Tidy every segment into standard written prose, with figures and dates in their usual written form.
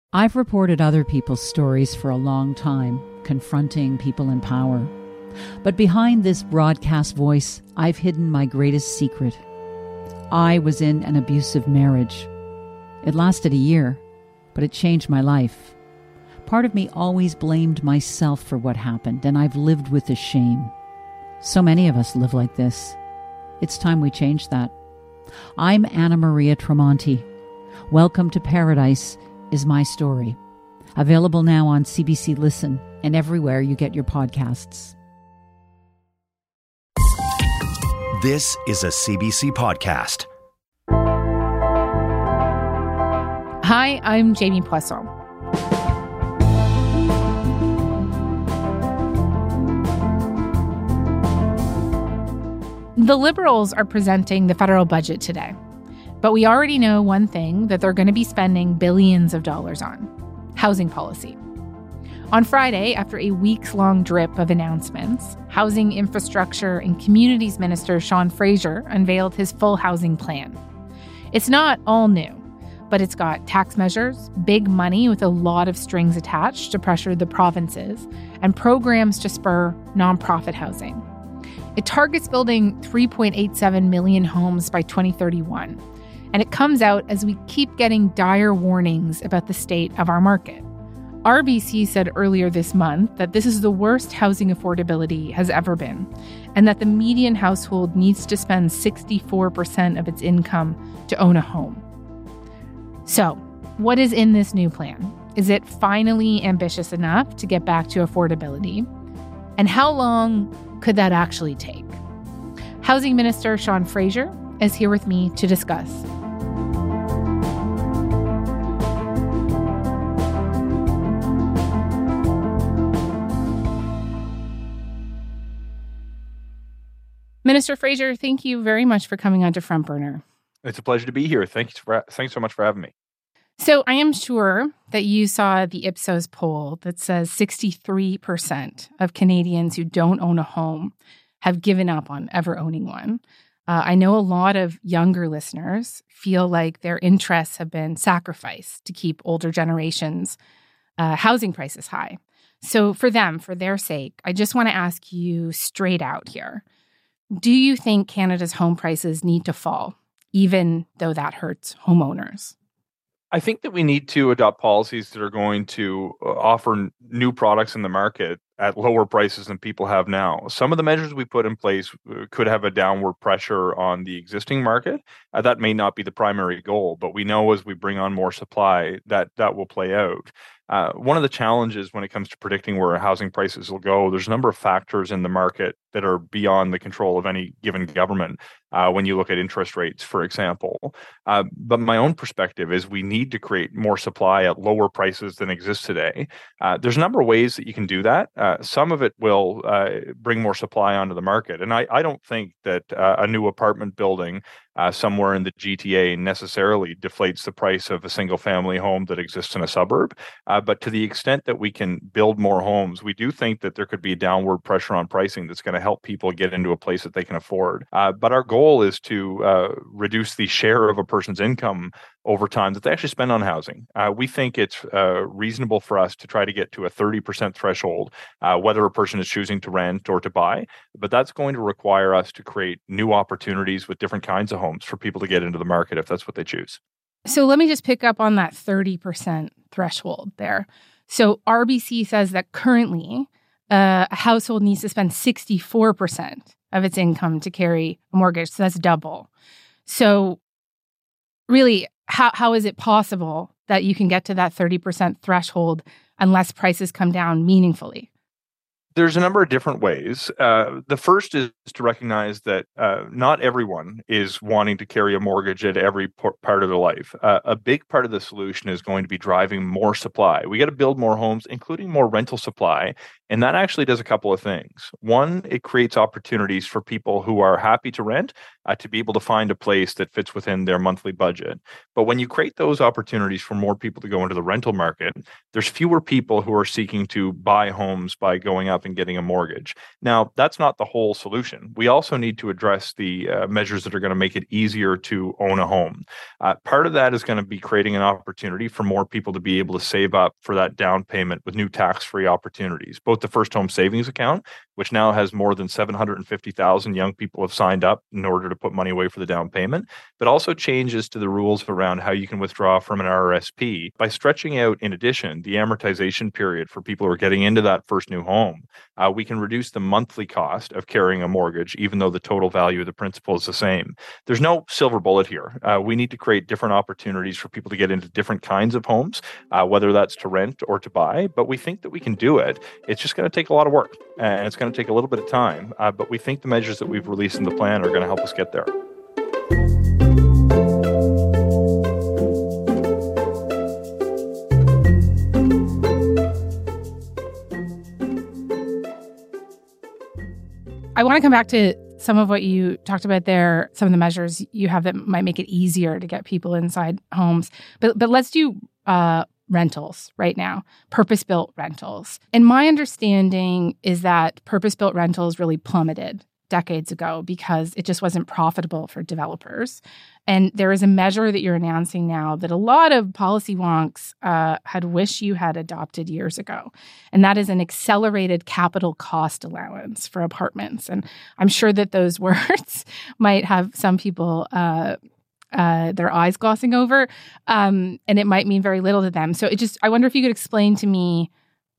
I've reported other people's stories for a long time, confronting people in power. But behind this broadcast voice, I've hidden my greatest secret. I was in an abusive marriage. It lasted a year, but it changed my life. Part of me always blamed myself for what happened, and I've lived with the shame. So many of us live like this. It's time we change that. I'm Anna Maria Tremonti. Welcome to Paradise is my story. Available now on CBC Listen and everywhere you get your podcasts. This is a CBC podcast. Hi, I'm Jamie Poisson. The Liberals are presenting the federal budget today. But we already know one thing that they're going to be spending billions of dollars on: housing policy. On Friday, after a weeks-long drip of announcements, Housing, Infrastructure and Communities Minister Sean Fraser unveiled his full housing plan. It's not all new, but it's got tax measures, big money with a lot of strings attached to pressure the provinces, and programs to spur nonprofit housing. It targets building 3.87 million homes by 2031. And it comes out as we keep getting dire warnings about the state of our market. RBC said earlier this month that this is the worst housing affordability has ever been, and that the median household needs to spend 64% of its income to own a home. So, what is in this new plan? Is it finally ambitious enough to get back to affordability? And how long could that actually take? Housing Minister Sean Fraser is here with me to discuss. Minister Fraser, thank you very much for coming on to Front Burner. It's a pleasure to be here. Thanks so much for having me. So I am sure that you saw the Ipsos poll that says 63% of Canadians who don't own a home have given up on ever owning one. I know a lot of younger listeners feel like their interests have been sacrificed to keep older generations' housing prices high. So for them, for their sake, I just want to ask you straight out here. Do you think Canada's home prices need to fall, even though that hurts homeowners? I think that we need to adopt policies that are going to offer new products in the market at lower prices than people have now. Some of the measures we put in place could have a downward pressure on the existing market. That may not be the primary goal, but we know as we bring on more supply that will play out. One of the challenges when it comes to predicting where housing prices will go, there's a number of factors in the market that are beyond the control of any given government. When you look at interest rates, for example. But my own perspective is we need to create more supply at lower prices than exists today. There's a number of ways that you can do that. Some of it will bring more supply onto the market. And I don't think that a new apartment building somewhere in the GTA necessarily deflates the price of a single family home that exists in a suburb. But to the extent that we can build more homes, we do think that there could be downward pressure on pricing that's going to help people get into a place that they can afford. But our goal is to reduce the share of a person's income over time that they actually spend on housing. We think it's reasonable for us to try to get to a 30% threshold, whether a person is choosing to rent or to buy. But that's going to require us to create new opportunities with different kinds of homes for people to get into the market if that's what they choose. So let me just pick up on that 30% threshold there. So RBC says that currently a household needs to spend 64% of its income to carry a mortgage. So that's double. So really, how is it possible that you can get to that 30% threshold unless prices come down meaningfully? There's a number of different ways. The first is to recognize that not everyone is wanting to carry a mortgage at every part of their life. A big part of the solution is going to be driving more supply. We got to build more homes, including more rental supply. And that actually does a couple of things. One, it creates opportunities for people who are happy to rent to be able to find a place that fits within their monthly budget. But when you create those opportunities for more people to go into the rental market, there's fewer people who are seeking to buy homes by going up and getting a mortgage. Now, that's not the whole solution. We also need to address the measures that are going to make it easier to own a home. Part of that is going to be creating an opportunity for more people to be able to save up for that down payment with new tax-free opportunities. Both the First Home Savings Account, which now has more than 750,000 young people have signed up in order to put money away for the down payment, but also changes to the rules around how you can withdraw from an RRSP by stretching out, in addition, the amortization period for people who are getting into that first new home. We can reduce the monthly cost of carrying a mortgage, even though the total value of the principal is the same. There's no silver bullet here. We need to create different opportunities for people to get into different kinds of homes, whether that's to rent or to buy, but we think that we can do it. It's just going to take a lot of work, and it's going to take a little bit of time, but we think the measures that we've released in the plan are going to help us get there. I want to come back to some of what you talked about there, some of the measures you have that might make it easier to get people inside homes. But let's do rentals right now, purpose-built rentals. And my understanding is that purpose-built rentals really plummeted decades ago because it just wasn't profitable for developers. And there is a measure that you're announcing now that a lot of policy wonks had wished you had adopted years ago. And that is an accelerated capital cost allowance for apartments. And I'm sure that those words might have some people their eyes glossing over, and it might mean very little to them. So I wonder if you could explain to me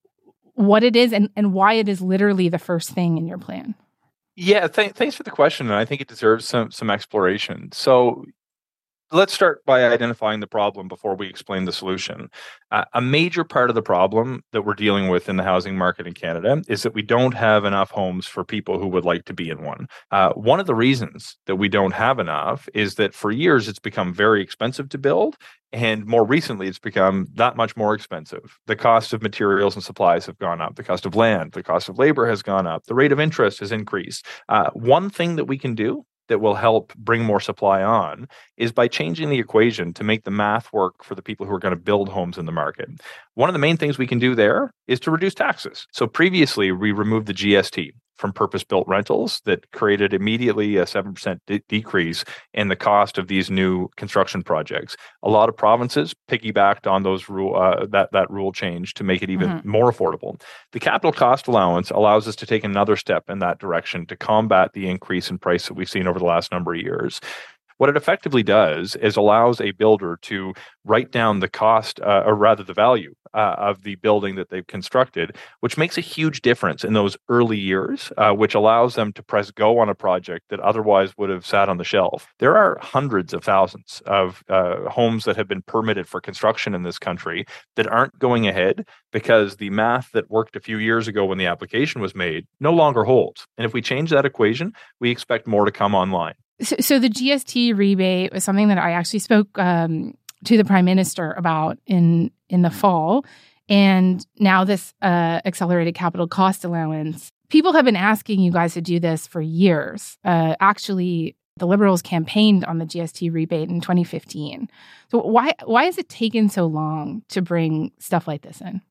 what it is and why it is literally the first thing in your plan. Yeah, thanks for the question, and I think it deserves some exploration. So let's start by identifying the problem before we explain the solution. A major part of the problem that we're dealing with in the housing market in Canada is that we don't have enough homes for people who would like to be in one. One of the reasons that we don't have enough is that for years it's become very expensive to build, and more recently it's become that much more expensive. The cost of materials and supplies have gone up. The cost of land, the cost of labor has gone up. The rate of interest has increased. One thing that we can do that will help bring more supply on is by changing the equation to make the math work for the people who are going to build homes in the market. One of the main things we can do there is to reduce taxes. So previously, we removed the GST from purpose-built rentals that created immediately a 7% decrease in the cost of these new construction projects. A lot of provinces piggybacked on those that rule change to make it even more affordable. The capital cost allowance allows us to take another step in that direction to combat the increase in price that we've seen over the last number of years. What it effectively does is allows a builder to write down the cost, or rather the value of the building that they've constructed, which makes a huge difference in those early years, which allows them to press go on a project that otherwise would have sat on the shelf. There are hundreds of thousands of homes that have been permitted for construction in this country that aren't going ahead because the math that worked a few years ago when the application was made no longer holds. And if we change that equation, we expect more to come online. So the GST rebate was something that I actually spoke to the Prime Minister about in the fall. And now this accelerated capital cost allowance. People have been asking you guys to do this for years. Actually, the Liberals campaigned on the GST rebate in 2015. So why has it taken so long to bring stuff like this in?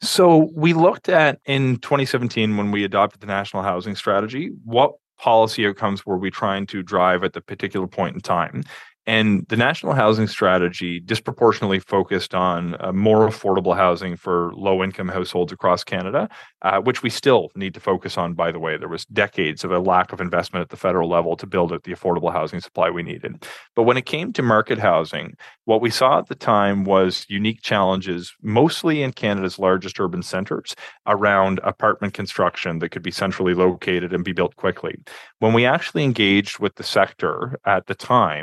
So we looked at, in 2017, when we adopted the National Housing Strategy, what policy outcomes were we trying to drive at the particular point in time? And the National Housing Strategy disproportionately focused on more affordable housing for low-income households across Canada, which we still need to focus on, by the way. There was decades of a lack of investment at the federal level to build out the affordable housing supply we needed. But when it came to market housing, what we saw at the time was unique challenges, mostly in Canada's largest urban centres, around apartment construction that could be centrally located and be built quickly. When we actually engaged with the sector at the time,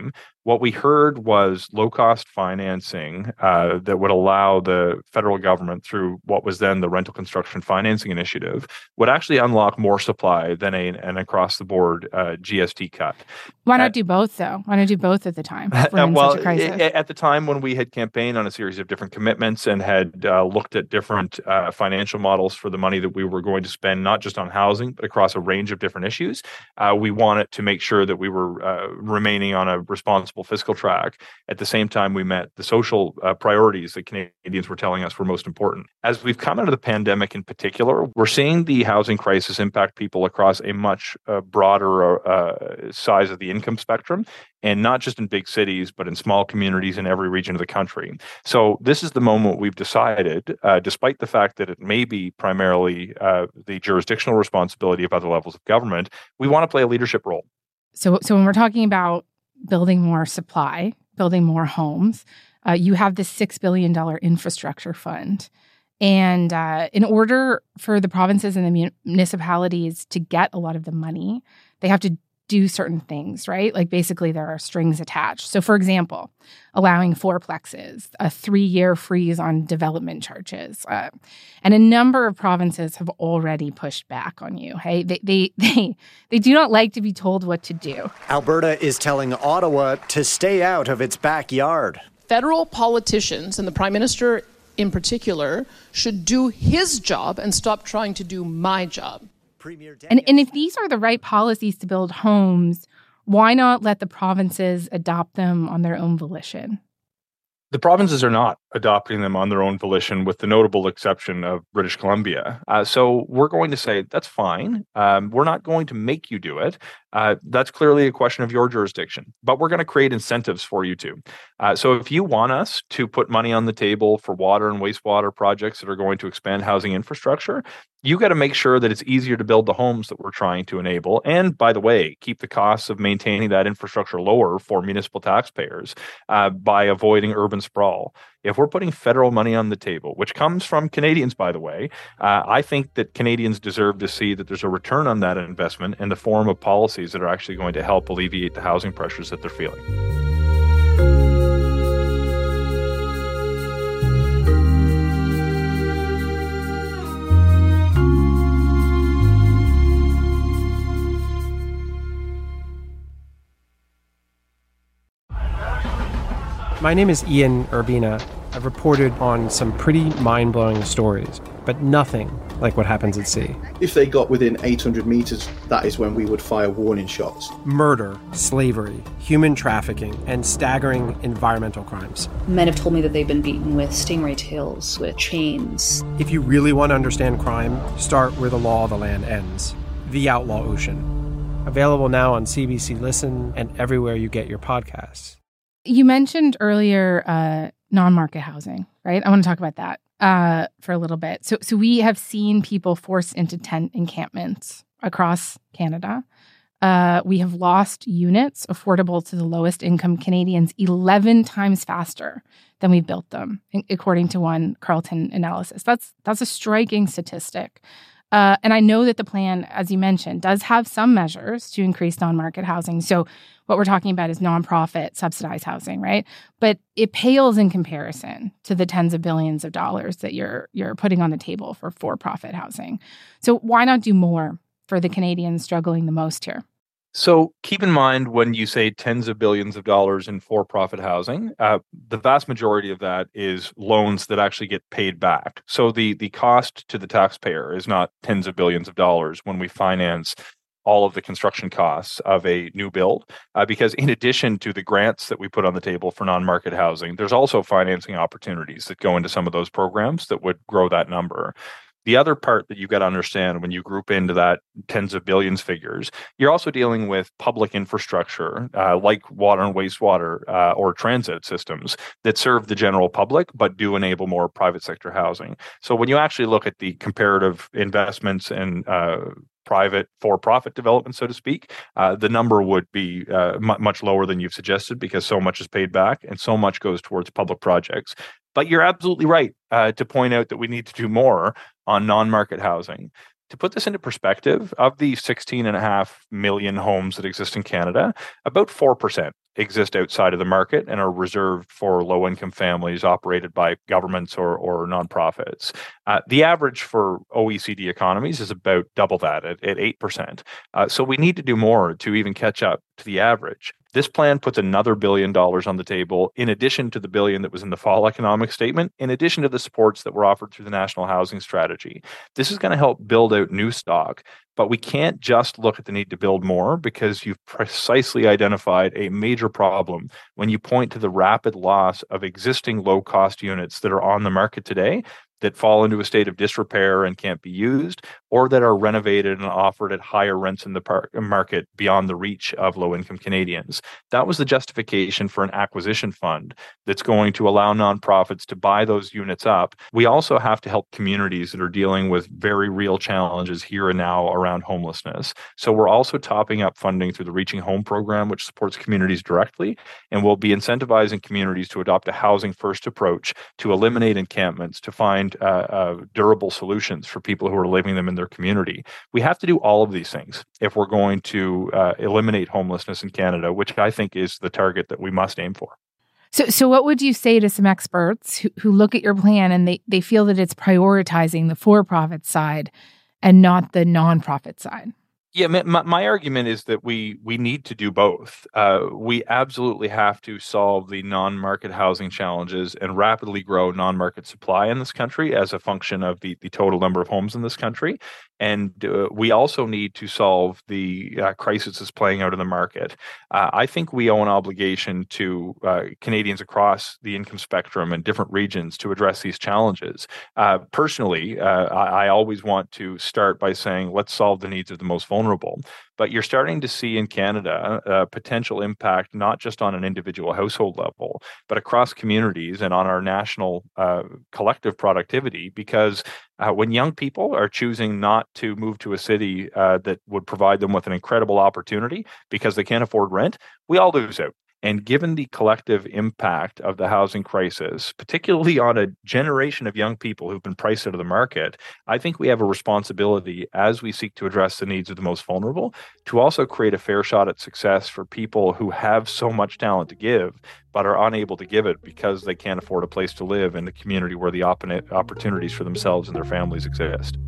What we heard was low-cost financing that would allow the federal government, through what was then the Rental Construction Financing Initiative, would actually unlock more supply than an across-the-board GST cut. Why not do both, though? Why not do both at the time? Such a crisis? At the time when we had campaigned on a series of different commitments and had looked at different financial models for the money that we were going to spend, not just on housing, but across a range of different issues, we wanted to make sure that we were remaining on a responsible fiscal track. At the same time, we met the social priorities that Canadians were telling us were most important. As we've come out of the pandemic in particular, we're seeing the housing crisis impact people across a much broader size of the income spectrum, and not just in big cities, but in small communities in every region of the country. So this is the moment we've decided, despite the fact that it may be primarily the jurisdictional responsibility of other levels of government, we want to play a leadership role. So when we're talking about building more supply, building more homes, you have this $6 billion infrastructure fund. And in order for the provinces and the municipalities to get a lot of the money, they have to do certain things, right? Like basically there are strings attached. So for example, allowing fourplexes, a 3-year freeze on development charges. And a number of provinces have already pushed back on you. Hey, they do not like to be told what to do. Alberta is telling Ottawa to stay out of its backyard. Federal politicians, and the Prime Minister in particular, should do his job and stop trying to do my job. And if these are the right policies to build homes, why not let the provinces adopt them on their own volition? The provinces are not adopting them on their own volition, with the notable exception of British Columbia. So we're going to say, that's fine. We're not going to make you do it. That's clearly a question of your jurisdiction. But we're going to create incentives for you to. So if you want us to put money on the table for water and wastewater projects that are going to expand housing infrastructure, you got to make sure that it's easier to build the homes that we're trying to enable. And by the way, keep the costs of maintaining that infrastructure lower for municipal taxpayers by avoiding urban sprawl. If we're putting federal money on the table, which comes from Canadians, by the way, I think that Canadians deserve to see that there's a return on that investment in the form of policies that are actually going to help alleviate the housing pressures that they're feeling. My name is Ian Urbina. I've reported on some pretty mind-blowing stories, but nothing like what happens at sea. If they got within 800 meters, that is when we would fire warning shots. Murder, slavery, human trafficking, and staggering environmental crimes. Men have told me that they've been beaten with stingray tails, with chains. If you really want to understand crime, start where the law of the land ends. The Outlaw Ocean. Available now on CBC Listen and everywhere you get your podcasts. You mentioned earlier non-market housing, right? I want to talk about that for a little bit. So we have seen people forced into tent encampments across Canada. We have lost units affordable to the lowest income Canadians 11 times faster than we built them, according to one Carleton analysis. That's a striking statistic. And I know that the plan, as you mentioned, does have some measures to increase non-market housing. So what we're talking about is nonprofit subsidized housing, right? But it pales in comparison to the tens of billions of dollars that you're putting on the table for for-profit housing. So why not do more for the Canadians struggling the most here? So keep in mind, when you say tens of billions of dollars in for-profit housing, the vast majority of that is loans that actually get paid back. So the cost to the taxpayer is not tens of billions of dollars when we finance all of the construction costs of a new build, because in addition to the grants that we put on the table for non-market housing, there's also financing opportunities that go into some of those programs that would grow that number. The other part that you've got to understand when you group into that tens of billions figures, you're also dealing with public infrastructure like water and wastewater or transit systems that serve the general public, but do enable more private sector housing. So when you actually look at the comparative investments in private for-profit development, so to speak, the number would be much lower than you've suggested, because so much is paid back and so much goes towards public projects. But you're absolutely right to point out that we need to do more on non-market housing. To put this into perspective, of the 16.5 million homes that exist in Canada, about 4% exist outside of the market and are reserved for low-income families operated by governments or nonprofits. The average for OECD economies is about double that at 8%. So we need to do more to even catch up to the average. This plan puts another $1 billion on the table, in addition to the $1 billion that was in the fall economic statement, in addition to the supports that were offered through the National Housing Strategy. This is going to help build out new stock, but we can't just look at the need to build more, because you've precisely identified a major problem when you point to the rapid loss of existing low-cost units that are on the market today that fall into a state of disrepair and can't be used, or that are renovated and offered at higher rents in the market beyond the reach of low-income Canadians. That was the justification for an acquisition fund that's going to allow nonprofits to buy those units up. We also have to help communities that are dealing with very real challenges here and now around homelessness. So we're also topping up funding through the Reaching Home program, which supports communities directly, and we'll be incentivizing communities to adopt a housing-first approach to eliminate encampments, to find durable solutions for people who are living them in their community. We have to do all of these things if we're going to eliminate homelessness in Canada, which I think is the target that we must aim for. So what would you say to some experts who look at your plan and they feel that it's prioritizing the for-profit side and not the nonprofit side? Yeah, my argument is that we need to do both. We absolutely have to solve the non-market housing challenges and rapidly grow non-market supply in this country as a function of the total number of homes in this country. And we also need to solve the crisis that's playing out in the market. I think we owe an obligation to Canadians across the income spectrum and different regions to address these challenges. Personally, I always want to start by saying, let's solve the needs of the most vulnerable. But you're starting to see in Canada a potential impact, not just on an individual household level, but across communities and on our national collective productivity, because when young people are choosing not to move to a city that would provide them with an incredible opportunity because they can't afford rent, we all lose out. And given the collective impact of the housing crisis, particularly on a generation of young people who've been priced out of the market, I think we have a responsibility, as we seek to address the needs of the most vulnerable, to also create a fair shot at success for people who have so much talent to give, but are unable to give it because they can't afford a place to live in the community where the opportunities for themselves and their families exist.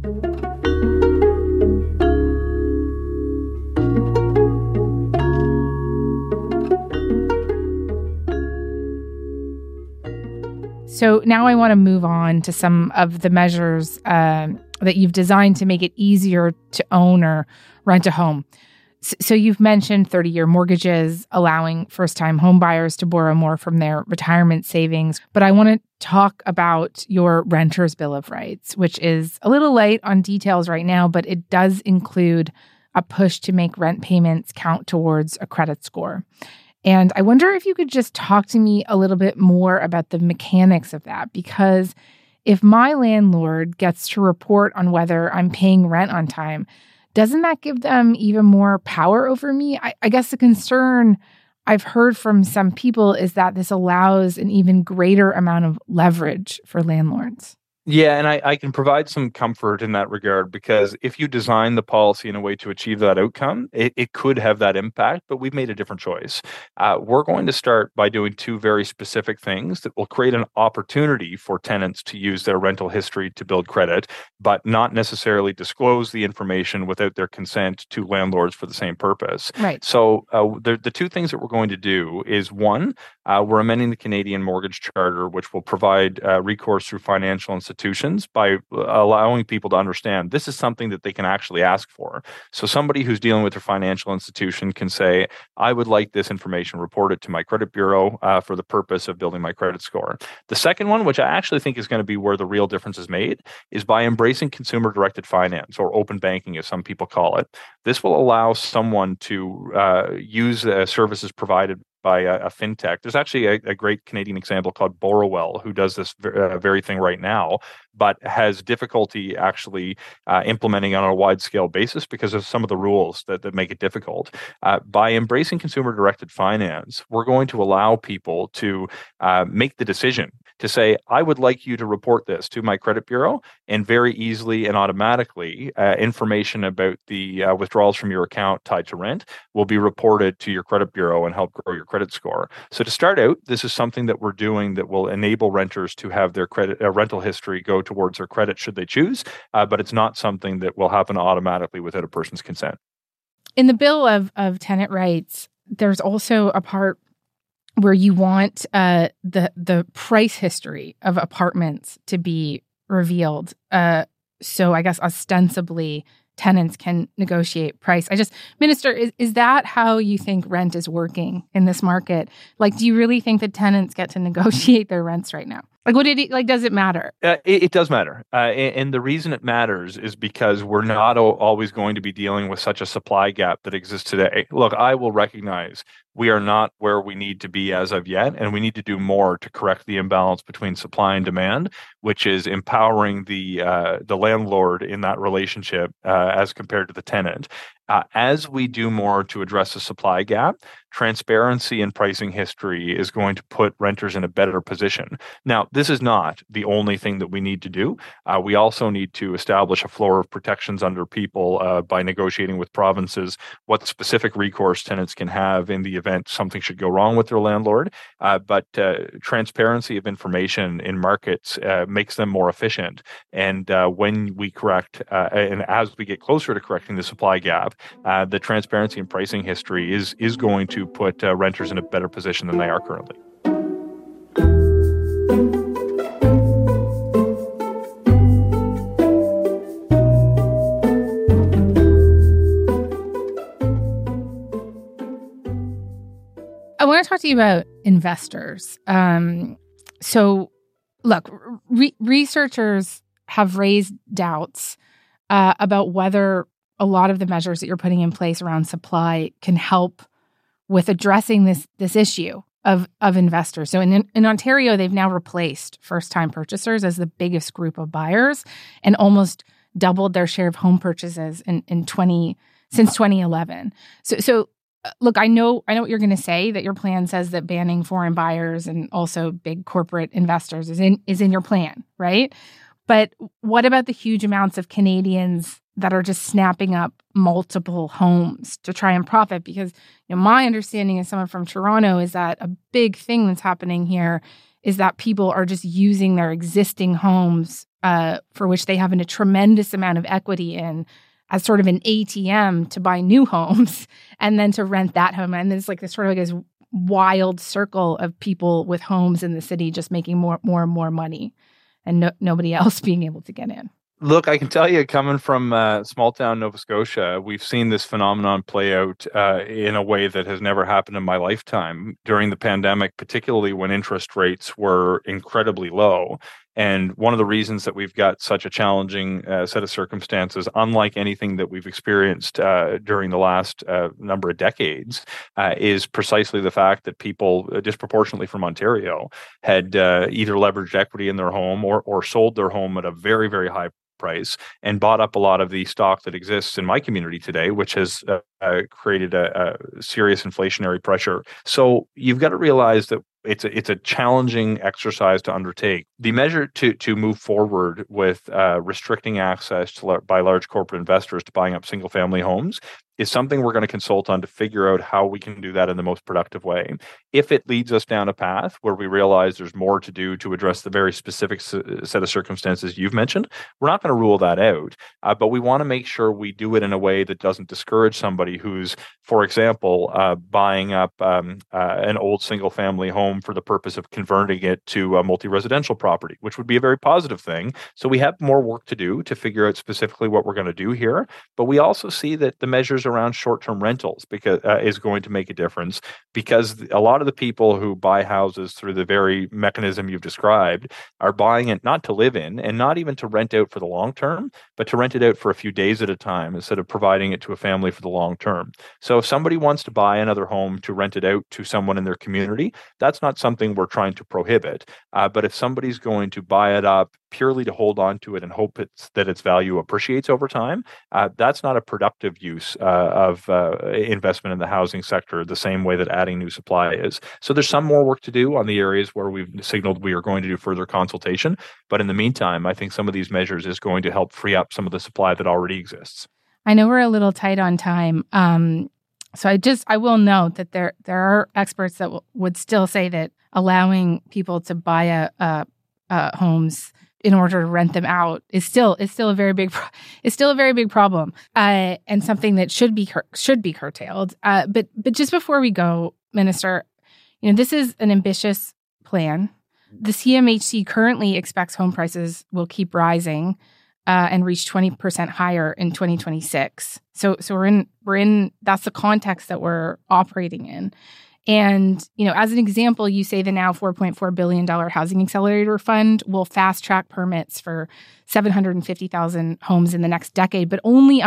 So now I want to move on to some of the measures that you've designed to make it easier to own or rent a home. So you've mentioned 30-year mortgages, allowing first-time home buyers to borrow more from their retirement savings. But I want to talk about your Renters' Bill of Rights, which is a little light on details right now, but it does include a push to make rent payments count towards a credit score. And I wonder if you could just talk to me a little bit more about the mechanics of that, because if my landlord gets to report on whether I'm paying rent on time, doesn't that give them even more power over me? I guess the concern I've heard from some people is that this allows an even greater amount of leverage for landlords. Yeah, and I can provide some comfort in that regard, because if you design the policy in a way to achieve that outcome, it could have that impact, but we've made a different choice. We're going to start by doing two very specific things that will create an opportunity for tenants to use their rental history to build credit, but not necessarily disclose the information without their consent to landlords for the same purpose. Right. So the two things that we're going to do is, one, we're amending the Canadian Mortgage Charter, which will provide recourse through financial institutions by allowing people to understand this is something that they can actually ask for. So somebody who's dealing with their financial institution can say, I would like this information reported to my credit bureau for the purpose of building my credit score. The second one, which I actually think is going to be where the real difference is made, is by embracing consumer-directed finance, or open banking, as some people call it. This will allow someone to use services provided by a fintech. There's actually a great Canadian example called Borrowell, who does this very thing right now. but has difficulty actually implementing on a wide-scale basis because of some of the rules that make it difficult. By embracing consumer-directed finance, we're going to allow people to make the decision to say, I would like you to report this to my credit bureau, and very easily and automatically information about the withdrawals from your account tied to rent will be reported to your credit bureau and help grow your credit score. So to start out, this is something that we're doing that will enable renters to have their credit rental history go towards their credit should they choose, but it's not something that will happen automatically without a person's consent. In the Bill of Tenant Rights, there's also a part where you want the price history of apartments to be revealed. So I guess ostensibly tenants can negotiate price. Minister, is that how you think rent is working in this market? Like, do you really think that tenants get to negotiate their rents right now? Like, does it matter? It does matter. And the reason it matters is because we're not always going to be dealing with such a supply gap that exists today. Look, I will recognize we are not where we need to be as of yet, and we need to do more to correct the imbalance between supply and demand, which is empowering the landlord in that relationship as compared to the tenant. As we do more to address the supply gap, transparency in pricing history is going to put renters in a better position. Now, this is not the only thing that we need to do. We also need to establish a floor of protections under people by negotiating with provinces what specific recourse tenants can have in the event something should go wrong with their landlord. But transparency of information in markets makes them more efficient. And when we correct, and as we get closer to correcting the supply gap, the transparency in pricing history is going to put renters in a better position than they are currently. I want to talk to you about investors. So, look, researchers have raised doubts about whether a lot of the measures that you're putting in place around supply can help with addressing this issue of investors. So in Ontario, they've now replaced first-time purchasers as the biggest group of buyers and almost doubled their share of home purchases since 2011. So look, I know what you're going to say, that your plan says that banning foreign buyers and also big corporate investors is in your plan, right? But what about the huge amounts of Canadians that are just snapping up multiple homes to try and profit? Because my understanding as someone from Toronto is that a big thing that's happening here is that people are just using their existing homes for which they have a tremendous amount of equity in as sort of an ATM to buy new homes and then to rent that home. And it's like this sort of like this wild circle of people with homes in the city just making more and more money and nobody else being able to get in. Look, I can tell you, coming from small town Nova Scotia, we've seen this phenomenon play out in a way that has never happened in my lifetime during the pandemic, particularly when interest rates were incredibly low. And one of the reasons that we've got such a challenging set of circumstances, unlike anything that we've experienced during the last number of decades, is precisely the fact that people disproportionately from Ontario had either leveraged equity in their home or sold their home at a very, very high price and bought up a lot of the stock that exists in my community today, which has created a serious inflationary pressure. So you've got to realize that it's a challenging exercise to undertake. The measure to move forward with restricting access by large corporate investors to buying up single family homes is something we're going to consult on to figure out how we can do that in the most productive way. If it leads us down a path where we realize there's more to do to address the very specific set of circumstances you've mentioned, we're not going to rule that out. But we want to make sure we do it in a way that doesn't discourage somebody who's, for example, buying up an old single family home for the purpose of converting it to a multi-residential property, which would be a very positive thing. So we have more work to do to figure out specifically what we're going to do here. But we also see that the measures around short-term rentals is going to make a difference, because a lot of the people who buy houses through the very mechanism you've described are buying it not to live in and not even to rent out for the long term, but to rent it out for a few days at a time instead of providing it to a family for the long term. So if somebody wants to buy another home to rent it out to someone in their community, that's not something we're trying to prohibit. But if somebody's going to buy it up purely to hold on to it and hope that its value appreciates over time, that's not a productive use of investment in the housing sector the same way that adding new supply is. So there's some more work to do on the areas where we've signaled we are going to do further consultation. But in the meantime, I think some of these measures is going to help free up some of the supply that already exists. I know we're a little tight on time. So I will note that there are experts that would still say that allowing people to buy homes in order to rent them out is still a very big problem, and something that should be curtailed. But just before we go, Minister, this is an ambitious plan. The CMHC currently expects home prices will keep rising and reach 20% higher in 2026. So we're in that's the context that we're operating in. And, as an example, you say the now $4.4 billion Housing Accelerator Fund will fast track permits for 750,000 homes in the next decade, but only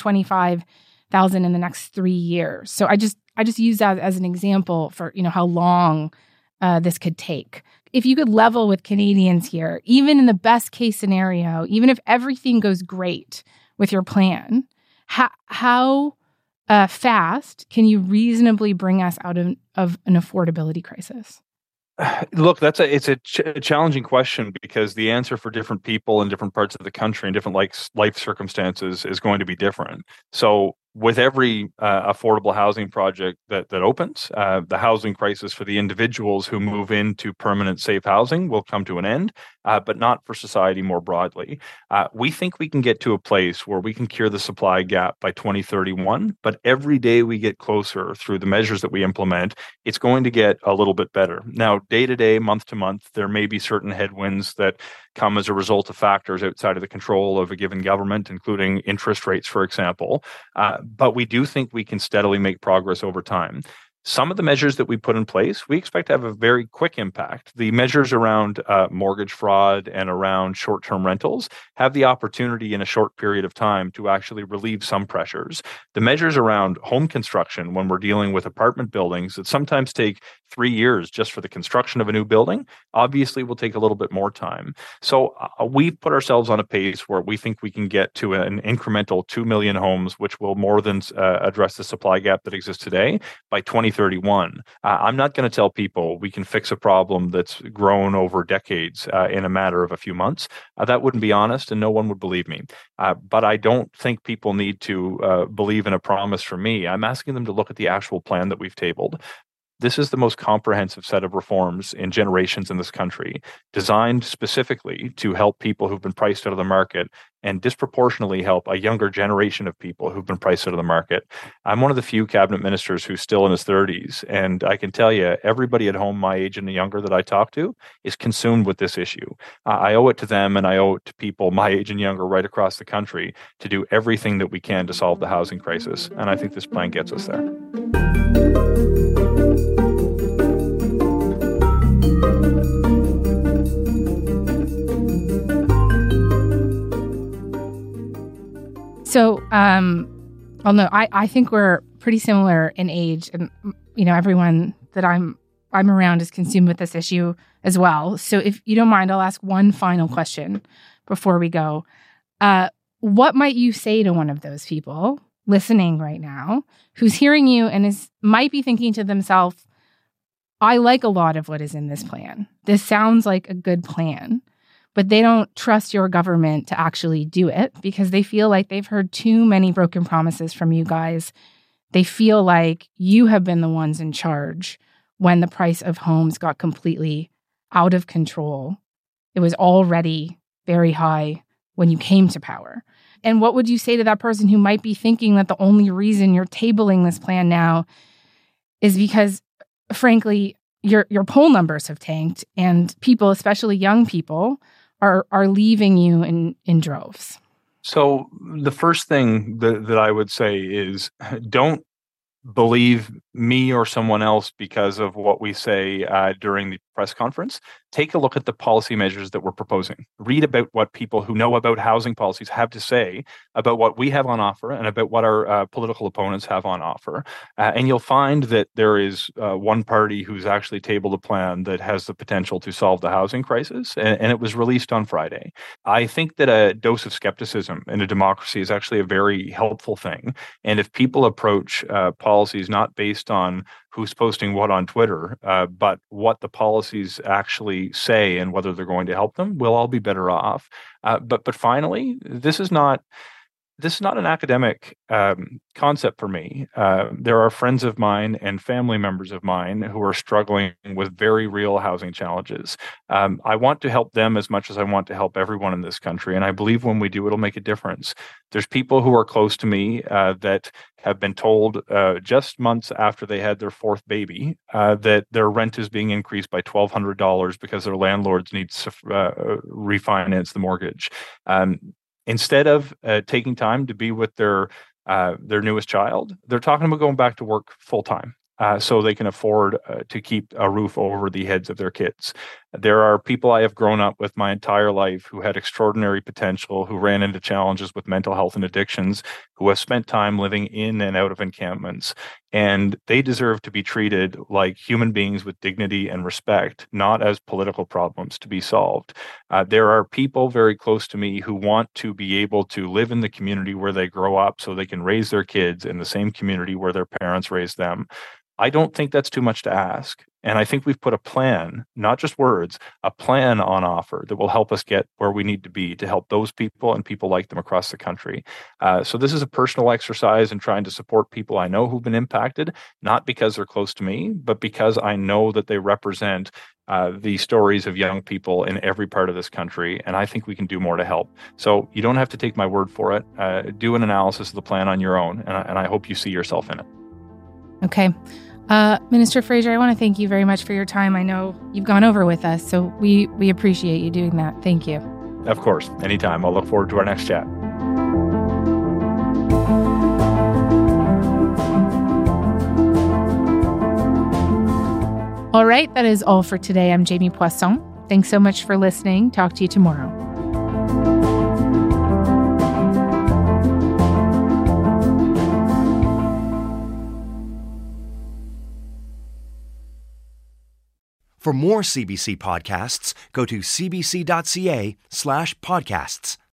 125,000 in the next 3 years. So I just use that as an example for, how long this could take. If you could level with Canadians here, even in the best case scenario, even if everything goes great with your plan, how fast can you reasonably bring us out of an affordability crisis? Look, it's a challenging question because the answer for different people in different parts of the country and different life circumstances is going to be different. So with every affordable housing project that opens, the housing crisis for the individuals who move into permanent safe housing will come to an end, but not for society more broadly. We think we can get to a place where we can cure the supply gap by 2031, but every day we get closer through the measures that we implement, it's going to get a little bit better. Now, day to day, month to month, there may be certain headwinds that come as a result of factors outside of the control of a given government, including interest rates, for example. But we do think we can steadily make progress over time. Some of the measures that we put in place, we expect to have a very quick impact. The measures around mortgage fraud and around short-term rentals have the opportunity in a short period of time to actually relieve some pressures. The measures around home construction, when we're dealing with apartment buildings that sometimes take 3 years just for the construction of a new building, obviously will take a little bit more time. So we've put ourselves on a pace where we think we can get to an incremental 2 million homes, which will more than address the supply gap that exists today by 2031. I'm not going to tell people we can fix a problem that's grown over decades in a matter of a few months. That wouldn't be honest, and no one would believe me. But I don't think people need to believe in a promise from me. I'm asking them to look at the actual plan that we've tabled. This is the most comprehensive set of reforms in generations in this country, designed specifically to help people who've been priced out of the market and disproportionately help a younger generation of people who've been priced out of the market. I'm one of the few cabinet ministers who's still in his 30s, and I can tell you, everybody at home my age and younger that I talk to is consumed with this issue. I owe it to them, and I owe it to people my age and younger right across the country to do everything that we can to solve the housing crisis, and I think this plan gets us there. So, I think we're pretty similar in age, and everyone that I'm around is consumed with this issue as well. So, if you don't mind, I'll ask one final question before we go. What might you say to one of those people listening right now who's hearing you and might be thinking to themselves, I like a lot of what is in this plan. This sounds like a good plan, but they don't trust your government to actually do it because they feel like they've heard too many broken promises from you guys. They feel like you have been the ones in charge when the price of homes got completely out of control. It was already very high when you came to power. And what would you say to that person who might be thinking that the only reason you're tabling this plan now is because, frankly, your poll numbers have tanked and people, especially young people, are leaving you in droves? So the first thing that I would say is don't believe me or someone else because of what we say during the press conference, take a look at the policy measures that we're proposing. Read about what people who know about housing policies have to say about what we have on offer and about what our political opponents have on offer. And you'll find that there is one party who's actually tabled a plan that has the potential to solve the housing crisis, and it was released on Friday. I think that a dose of skepticism in a democracy is actually a very helpful thing. And if people approach policies not based on who's posting what on Twitter, but what the policies actually say and whether they're going to help them, we'll all be better off. But finally, this is not an academic concept for me. There are friends of mine and family members of mine who are struggling with very real housing challenges. I want to help them as much as I want to help everyone in this country. And I believe when we do, it'll make a difference. There's people who are close to me that have been told just months after they had their fourth baby that their rent is being increased by $1,200 because their landlords need to refinance the mortgage. Instead of taking time to be with their newest child, they're talking about going back to work full time so they can afford to keep a roof over the heads of their kids. There are people I have grown up with my entire life who had extraordinary potential, who ran into challenges with mental health and addictions, who have spent time living in and out of encampments. And they deserve to be treated like human beings with dignity and respect, not as political problems to be solved. There are people very close to me who want to be able to live in the community where they grow up so they can raise their kids in the same community where their parents raised them. I don't think that's too much to ask. And I think we've put a plan, not just words, a plan on offer that will help us get where we need to be to help those people and people like them across the country. So this is a personal exercise in trying to support people I know who've been impacted, not because they're close to me, but because I know that they represent the stories of young people in every part of this country. And I think we can do more to help. So you don't have to take my word for it. Do an analysis of the plan on your own. And I hope you see yourself in it. Okay. Minister Fraser, I want to thank you very much for your time. I know you've gone over with us, so we appreciate you doing that. Thank you. Of course. Anytime. I'll look forward to our next chat. All right. That is all for today. I'm Jamie Poisson. Thanks so much for listening. Talk to you tomorrow. For more CBC podcasts, go to cbc.ca/podcasts.